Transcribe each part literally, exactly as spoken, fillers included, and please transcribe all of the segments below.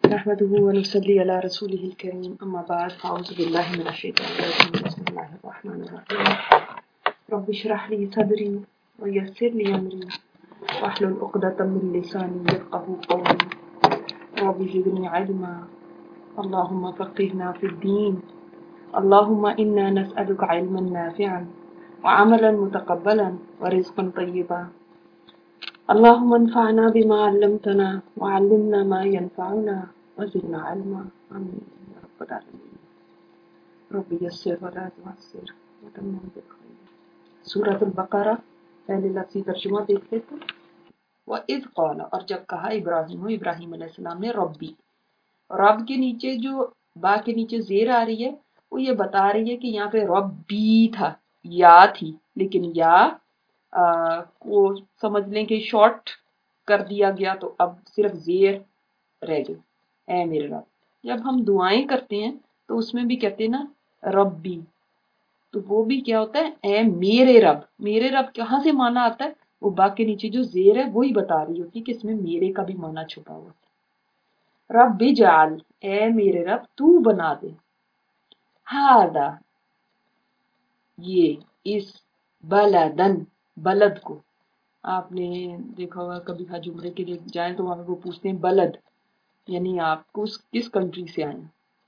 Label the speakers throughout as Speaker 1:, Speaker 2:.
Speaker 1: نحمده ونصلي على رسوله الكريم أما بعد فأعوذ بالله من الشيطان الرجيم بسم الله الرحمن الرحيم رب اشرح لي صدري ويسر لي أمري واحلل عقدة من لساني يفقهوا قولي رب زدني علما اللهم فقهنا في الدين اللهم إنا نسألك علما نافعا وعملا متقبلا ورزقا طيبا اللهم انفعنا بما علمتنا وعلمنا ما ينفعنا وزدنا علما آمين يا رب العالمين رب يسر ولا تعسر وتمم بالخير سورۃ البقرہ پہلے لفظی ترجمہ دیکھ لیتے ہیں۔ وَإِذْ قَالَ اور جب کہا ابراہیم ابراہیم علیہ السلام نے ربی، رب کے نیچے جو با کے نیچے زیر آ رہی ہے وہ یہ بتا رہی ہے کہ یہاں پہ ربی تھا، یا تھی، لیکن یا آ, کو سمجھ لیں کہ شارٹ کر دیا گیا تو اب صرف زیر رہ گئی، اے میرے رب۔ جب ہم دعائیں کرتے ہیں تو اس میں بھی کہتے ہیں نا ربی، تو وہ بھی کیا ہوتا ہے اے میرے رب۔ میرے رب کہاں سے معنی آتا ہے؟ وہ با کے نیچے جو زیر ہے وہی بتا رہی ہوتی کہ اس میں میرے کا بھی معنی چھپا ہوا ہے۔ رب جعل، اے میرے رب تو بنا دے، ہادا، یہ، اس، بلدن، بلد کو۔ آپ نے دیکھا ہوگا کبھی حج عمرے کے لیے جائیں تو وہاں وہ پوچھتے ہیں بلد، یعنی آپ کو کس کنٹری سے آئے ہیں،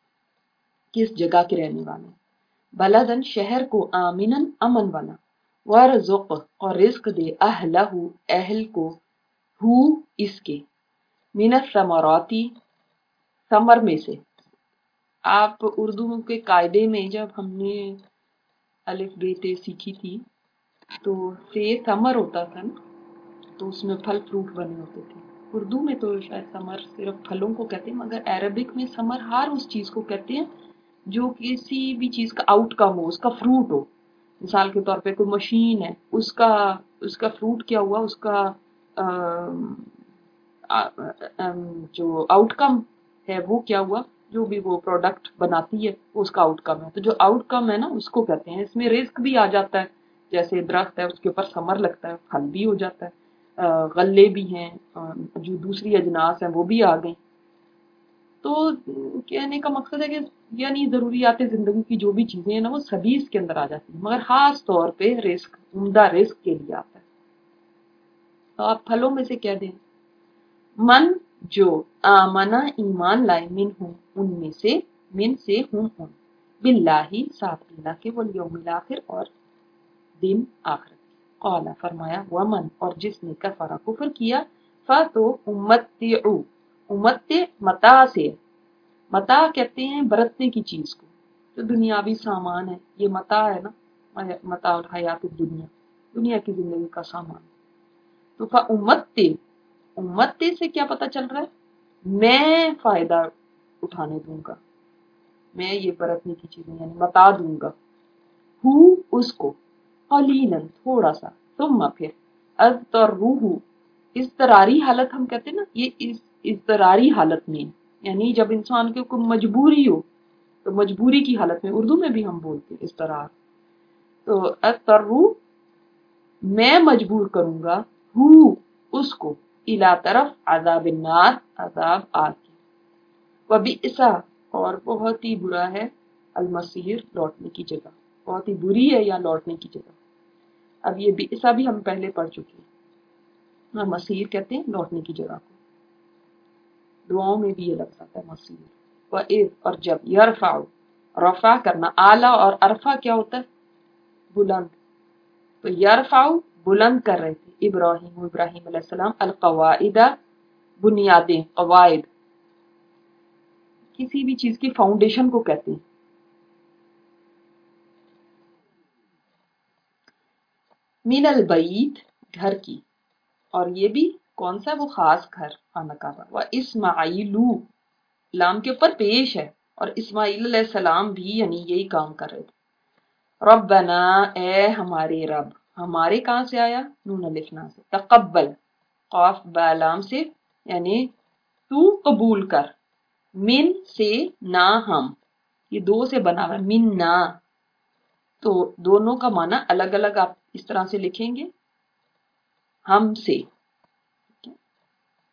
Speaker 1: کس جگہ کے رہنے والے ہیں۔ بلدن، شہر کو، آمنن، امن والا، ورزق، اور رزق دے، اہلہ، اہل کو، ہو، اس کے، من الثمراتی، ثمر میں سے۔ آپ اردو کے قاعدے میں جب ہم نے الف بے تے سیکھی تھی تو سے ثمر ہوتا تھا نا، تو اس میں پھل فروٹ بنے ہوتے تھے۔ اردو میں تو شاید ثمر صرف پھلوں کو کہتے ہیں، مگر عربک میں ثمر ہر اس چیز کو کہتے ہیں جو کسی بھی چیز کا آؤٹ کم ہو، اس کا فروٹ ہو۔ مثال کے طور پہ کوئی مشین ہے، اس کا اس کا فروٹ کیا ہوا، اس کا آم، آم، جو آؤٹ کم ہے وہ کیا ہوا، جو بھی وہ پروڈکٹ بناتی ہے اس کا آؤٹ کم ہے، تو جو آؤٹ کم ہے نا اس کو کہتے ہیں۔ اس میں رزق بھی آ جاتا ہے، جیسے درخت ہے اس کے اوپر ثمر لگتا ہے، پھل بھی ہو جاتا ہے، غلے بھی ہیں، جو دوسری اجناس ہیں وہ بھی آ گئیں۔ تو کہنے کا مقصد ہے کہ یعنی ضروریات زندگی کی جو بھی چیزیں ہیں نا وہ سبھی اس کے اندر آ جاتی ہیں، مگر خاص طور پہ رزق، عمدہ رزق کے لیے آتا ہے۔ تو آپ پھلوں میں سے کہہ دیں من، جو، آمنا، ایمان لائے، من ہوں، ان میں سے، من سے ہوں ان، باللہ، ساتھ اللہ کے، والیوم الاخر، اور دن آخرت۔ قال، فرمایا، ومن، اور جس نے کفر، کفر کیا، فاتو امتعو، امتع متاع سے، متاع کہتے ہیں برتنے کی چیز کو، جو دنیاوی سامان ہے، یہ متاع ہے نا، متاع الحیات الدنیا، دنیا کی زندگی کا سامان۔ تو فامتع، امتع سے کیا پتہ چل رہا ہے؟ میں فائدہ اٹھانے دوں گا، میں یہ برتنے کی چیزیں یعنی متاع دوں گا، ہوں، اس کو، قلیلاً، تھوڑا سا، ثم، پھر، اضطروہ، اضطراری حالت ہم کہتے ہیں نا، یہ اس اضطراری حالت میں، یعنی جب انسان کے کوئی مجبوری ہو تو مجبوری کی حالت میں، اردو میں بھی ہم بولتے ہیں اضطرار، تو اضطروہ، میں مجبور کروں گا، ہوں، اس کو، الی طرف، عذاب النار، عذاب آگ کی، وبئس، اور بہت ہی برا ہے، المصیر، لوٹنے کی جگہ، بہت ہی بری ہے یا لوٹنے کی جگہ۔ اب یہ بئس بھی ہم پہلے پڑھ چکے ہیں، ہاں، مصیر کہتے ہیں لوٹنے کی جگہ کو، دعاؤں میں بھی یہ لفظ آتا ہے مصیر۔ وَإِذْ، اور جب، یرفع، رفع کرنا، اعلیٰ اور ارفع کیا ہوتا ہے؟ بلند، تو یرفع، بلند کر رہے تھے، ابراہیم ابراہیم علیہ السلام، القواعد، بنیادیں، قواعد، کسی بھی چیز کی فاؤنڈیشن کو کہتے ہیں۔ من البیت، گھر کی، اور یہ بھی کون سا؟ وہ خاص گھر، خانہ کعبہ۔ و اسماعیلو، لام کے اوپر پیش ہے، اور اسماعیل علیہ السلام بھی یعنی یہی کام کر رہے تھے۔ ربنا، اے ہمارے رب، ہمارے کہاں سے آیا؟ نون الف نا سے، تقبل، قاف با لام سے، یعنی تو قبول کر، من سے، نہ ہم، یہ دو سے بنا ہوا ہے، من نہ، تو دونوں کا معنی الگ الگ آپ اس طرح سے لکھیں گے، ہم سے،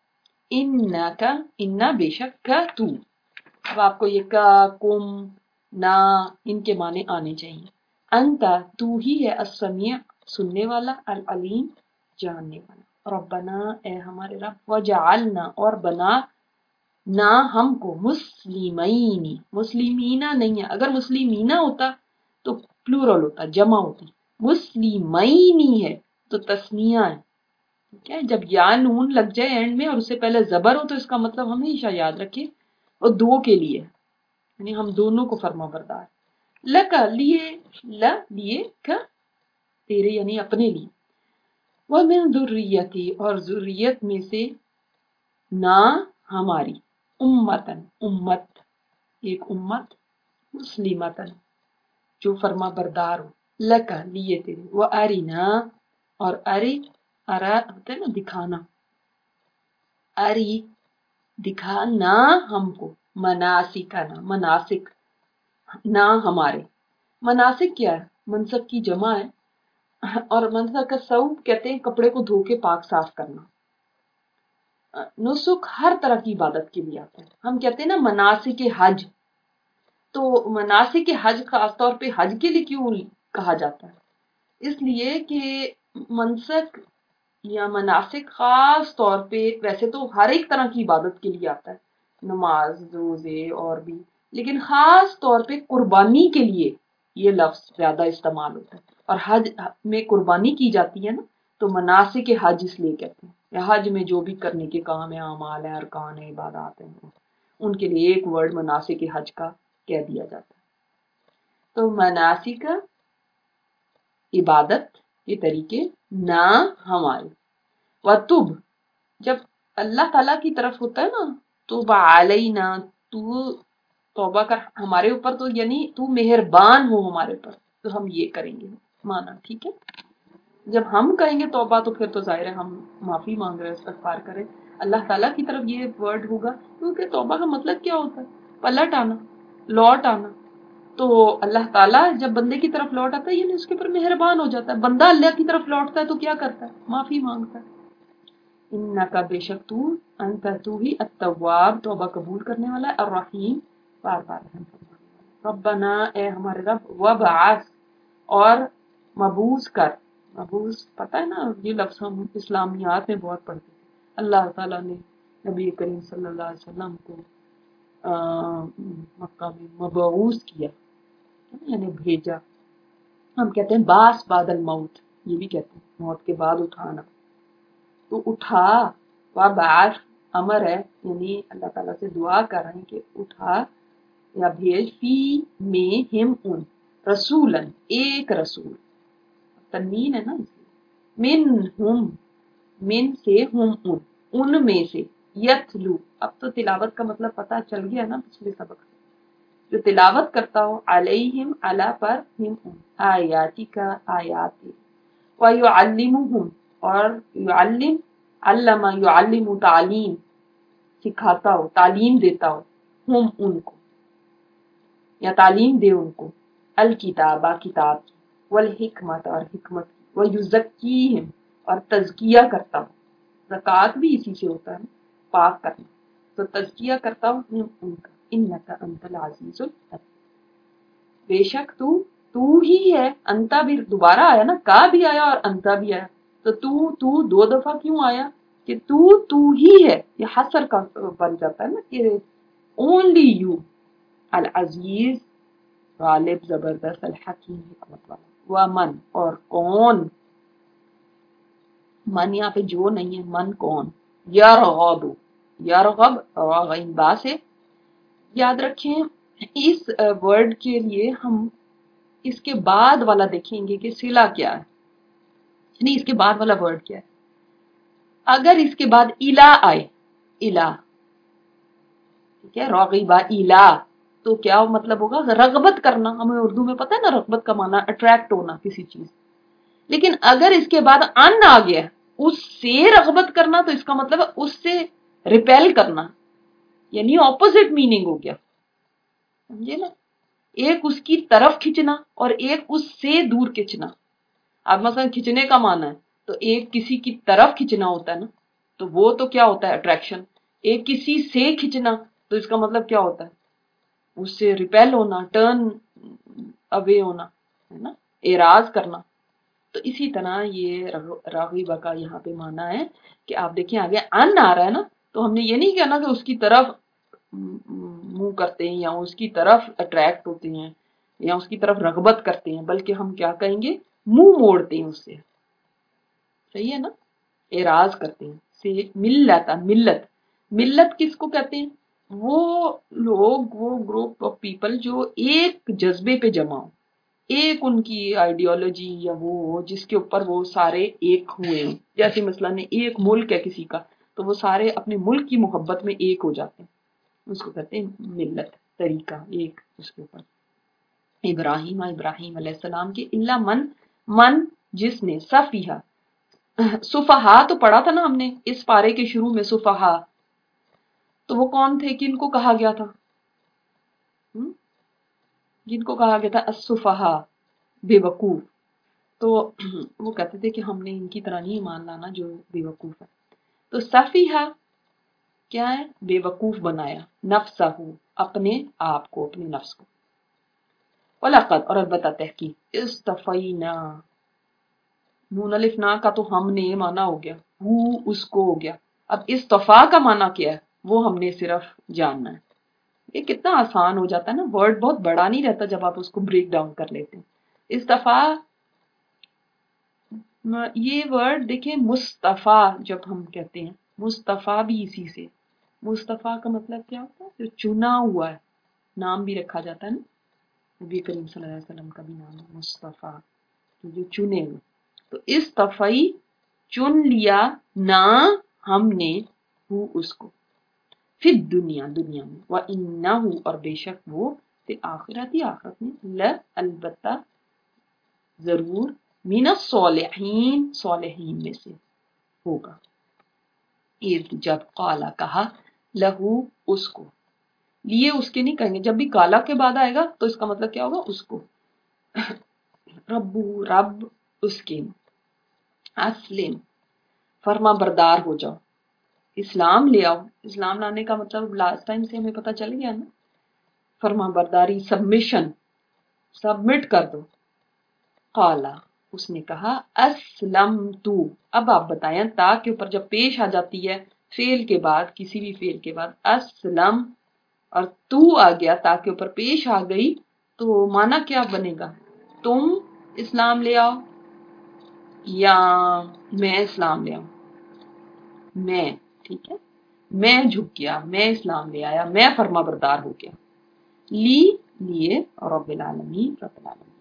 Speaker 1: इन्नका इन्ना बेशक का तू। अब आपको ये का कुम ना इनके माने आने चाहिए। अंता तू ही है अस्समीअ सुनने वाला, अल अलीम जानने वाला। रब्बना ए हमारे रब, वजअलना और बना ना हमको मुस्लिमैनी, मुस्लिमीना नहीं है, अगर मुस्लिमीना होता तो प्लूरल होता, जमा होती। मुस्लिमैनी है तो तस्निया है, ठीक है। जब या नून लग जाए एंड में और उससे पहले जबर हो तो इसका मतलब हमेशा याद रखिए और दो के लिए, यानी हम दोनों को फरमा बरदार। ल का लिए, ल लिए का तेरे यानी अपने लिए। वह मिन दुर्रियती और जुर्रियत में से ना हमारी, उम्मतन उम्मत एक उम्मत, मुस्लिमतन जो फरमा बरदार हो, लका लिए तेरे, वो अरिना और अरे अरा होता है ना दिखाना, अरी दिखाना हमको, मनासिका ना मनासिक ना हमारे। मनासिक क्या है? मनसक की जमा है और मनसक का सऊब कहते हैं कपड़े को धो के पाक साफ करना। नुसुक हर तरह की इबादत के लिए आता है। हम कहते हैं ना मनासिक हज, तो मनासिक हज खासतौर पे हज के लिए क्यों कहा जाता है? इसलिए कि मनसक या मनासिक खास तौर पे, वैसे तो हर एक तरह की इबादत के लिए आता है, नमाज रोजे और भी, लेकिन खास तौर पे कुर्बानी के लिए ये लफ्ज ज्यादा इस्तेमाल होता है। और हज में कुर्बानी की जाती है ना, तो मनासिक हज इसलिए कहते हैं, या हज में जो भी करने के काम है, अमाल है, अरकान है, इबादत है, उनके लिए एक वर्ड मनासिक हज का कह दिया जाता है। तो मनासिक इबादत के तरीके ना हमारे। वतुब जब अल्लाह ताला की तरफ होता है ना, तो अलैना तू तौबा कर हमारे ऊपर, तो यानी तू मेहरबान हो हमारे ऊपर, तो हम ये करेंगे माना, ठीक है। जब हम कहेंगे तौबा तो फिर तो जाहिर है हम माफी मांग रहे हैं, इस्तगफार करें, अल्लाह ताला की तरफ ये वर्ड होगा, क्योंकि तौबा का मतलब क्या होता है? पलट आना, लौट आना। तो अल्लाह ताला जब बंदे की तरफ लौट आता है यानी उसके ऊपर मेहरबान हो जाता है। बंदा अल्लाह की तरफ लौटता है तो क्या करता है? माफी मांगता है। इन्नका बेशक तू, अंत तू ही अत्तवाब तौबा कबूल करने वाला, अर्रहीम बार बार रहम करने वाला। रब्बना ए हमारे रब, वबआस और मबूस कर। मबूस पता है ना, ये लफ्ज हम इस्लामियात में बहुत पढ़ते हैं। अल्लाह ताला ने नबी करीम सल्लल्लाहु अलैहि वसल्लम को आ, मक्का में मबऊस किया, यानी भेजा। हम कहते हैं बास बादल मौत, ये भी कहते हैं मौत के बाद उठाना। तो उठा, वबास अमर है, यानी अल्लाह ताला से दुआ कर रहे हैं कि उठा या भेज, फी में हिम उन रसूलन एक रसूल, तन्वीन है ना इसलिए, मिन हुम मिन से हुम उन उनमें से, यतलू अब तो तिलावत का मतलब पता चल गया ना पिछले सबक से, जो तिलावत करता हो, अलैहिम अला पर हिम उन आयाती का आयाती, व युअल्लिमुहुम और युअल्लिम अल्लमा युअल्लिमु तालीम सिखाता हो, तालीम देता हो, हुम उनको या तालीम दे उनको, अल किताबा किताब की, वल हिकमत और हिकमत की, व युज़क्कीहिम और तज़किया करता हो। ज़कात भी इसी से होता है, पाक करना, तो तज़किया करता हो उनका। इन्नका अंतल अज़ीज़ुल हकीम, बेशक तू तू ही है। अंता भी दोबारा आया ना, का भी आया और अंता भी आया, तो तू तू दो दफा क्यों आया? कि तू तू ही है, ये हसर का बन जाता है ना, कि ओनली यू, अल अजीज गालिब जबरदस्त, अल हकीम हिकमत वाला। व मन और कौन, मन यहाँ पे जो नहीं है, मन कौन, यरगब यरगब गैन बा से। याद रखें इस वर्ड के लिए हम इसके बाद वाला देखेंगे कि सिला क्या है, नहीं इसके बाद वाला वर्ड क्या है। अगर इसके बाद इला आए, इला, ठीक है, रगीबा इला, तो क्या मतलब होगा? रगबत करना। हमें उर्दू में पता है ना, रगबत का माना अट्रैक्ट होना किसी चीज। लेकिन अगर इसके बाद अन आ गया, उससे रगबत करना, तो इसका मतलब है उससे रिपेल करना, यानी ऑपोजिट मीनिंग हो गया, समझे ना। एक उसकी तरफ खींचना और एक उससे दूर खींचना। अब मसलन खींचने का माना है, तो एक किसी की तरफ खींचना होता है ना, तो वो तो क्या होता है? अट्रैक्शन। एक किसी से खिंचना तो इसका मतलब क्या होता है, उससे रिपेल होना, टर्न अवे होना, है ना, एराज करना। तो इसी तरह ये रागिबा का यहाँ पे माना है कि आप देखिए आगे अन आ रहा है ना, तो हमने ये नहीं कहना कि उसकी तरफ मुंह करते हैं या उसकी तरफ अट्रैक्ट होते हैं या उसकी तरफ रगबत करते हैं, बल्कि हम क्या कहेंगे, मुंह मोड़ते हैं उससे, सही है ना, एराज करते हैं। से मिल्लत, मिल्लत, मिल्लत किसको कहते हैं, वो लोग, वो ग्रुप ऑफ पीपल जो एक जज्बे पे जमा हो, एक उनकी आइडियोलॉजी या वो हो जिसके ऊपर वो सारे एक हुए हैं। जैसे मसलन एक मुल्क है किसी का, तो वो सारे अपने मुल्क की मोहब्बत में एक हो जाते हैं, उसको कहते हैं मिल्लत, तरीका एक उसके ऊपर। इब्राहिम इब्राहिम अलैहिस्सलाम के इल्ला मन, मन जिसने, सफिहा, सुफहा तो पढ़ा था ना हमने इस पारे के शुरू में, सुफहा, तो वो कौन थे, किनको कहा गया था, हुँ? जिनको कहा गया था असुफहा, बेवकूफ। तो वो कहते थे कि हमने इनकी तरह नहीं ईमान लाना जो बेवकूफ है। तो सफीहा क्या है, बेवकूफ बनाया, नफ्सहू, अपने आप को, अपने नफ्स को। वलक़द, और अलबत्ता तहकीक, इस्तफ़ैना, नून अलिफ ना का तो हमने माना हो गया, हु उसको हो गया। अब इस्तफ़ा का माना क्या है, वो हमने सिर्फ जानना है। ये कितना आसान हो जाता है ना, वर्ड बहुत बड़ा नहीं रहता जब आप उसको ब्रेक डाउन कर लेते हैं। इस्तफ़ा, ये वर्ड देखिए, मुस्तफ़ा जब हम कहते हैं, मुस्तफ़ा भी इसी से, मुस्तफ़ा का मतलब क्या होता है, जो चुना हुआ है, नाम भी रखा जाता है ना, नबी करीम सल्लल्लाहु अलैहि वसल्लम का भी नाम है मुस्तफ़ा, तो जो चुने हुए। तो इस्तफ़ई, चुन लिया, ना हमने, हु उसको, फिर दुनिया, दुनिया में, व इन्नहु, और बेशक वो, फिर आखिरती, आखिरत में, ल अलबत्ता, जरूर, मीना सॉलिहीन, सॉलिहीन में से होगा। इज़, जब, काला कहा, लहू उसको, लिए उसके नहीं कहेंगे, जब भी काला के बाद आएगा तो इसका मतलब क्या होगा, उसको, रब्बू, रब उसके, अस्लिम, फर्मा बरदार हो जाओ, इस्लाम ले आओ। इस्लाम लाने का मतलब लास्ट टाइम से हमें पता चल गया ना, फर्मा बरदारी, सबमिशन, सबमिट कर दो। काला, उसने कहा, असलम तू, अब आप बताएं, ता के ऊपर जब पेश आ जाती है फेल के बाद, किसी भी फेल के बाद, असलम और तू आ गया, ता के ऊपर पेश आ गई, तो माना क्या बनेगा, तुम इस्लाम ले आओ या मैं इस्लाम ले आऊं, मैं, ठीक है, मैं झुक गया, मैं इस्लाम ले आया, मैं फर्मा बरदार हो गया। ली, लिए, और रब्बिल आलमीन, रब्बिल आलमीन